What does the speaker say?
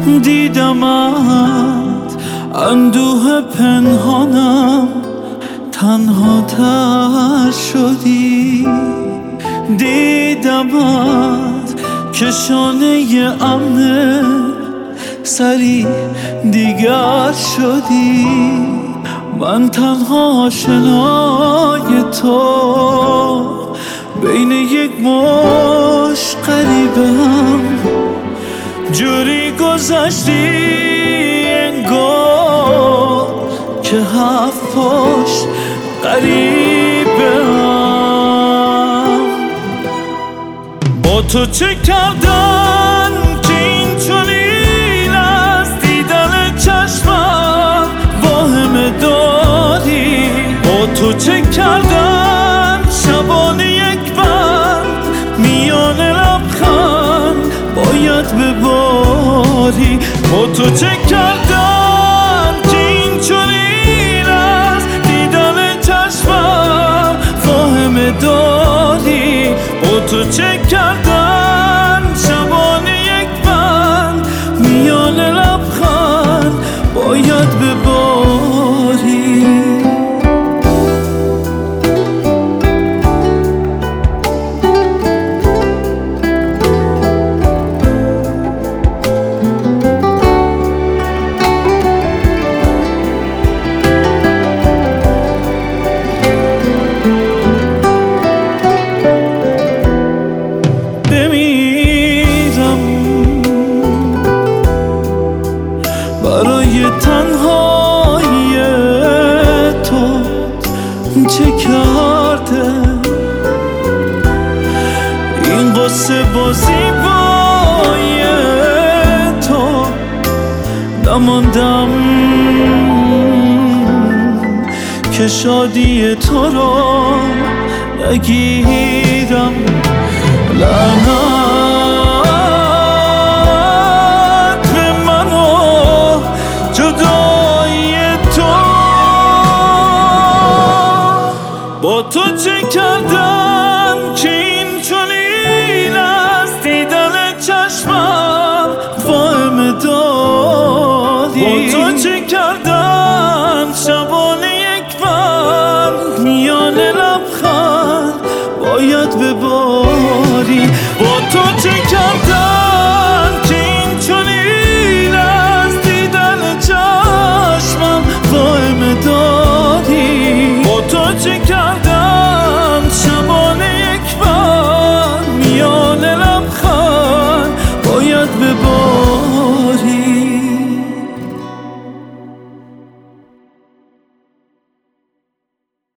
دیدمت اندوه پنهانم تنها تر شدی، دیدمت که شانه امن سری دیگر شدی. من تنها آشنای تو بین یک مشت غریبم، جوری گذشتی انگار که هفت پشت غریبم. با تو چه کردن که این چنین از دیدن چشمم واهمه داری؟ با تو چه کردن شبانه یک بند میان لبخند باید بباری؟ با تو چه کردن که این چنین از دیدن چشمم واهمه داری؟ با تو چه کردن شبانه یک بند میان لبخند باید بباری؟ برای تنهایی تو چه کرده این قصه بازی بای تو؟ نماندم که شادی تو را نگیرم. لعنت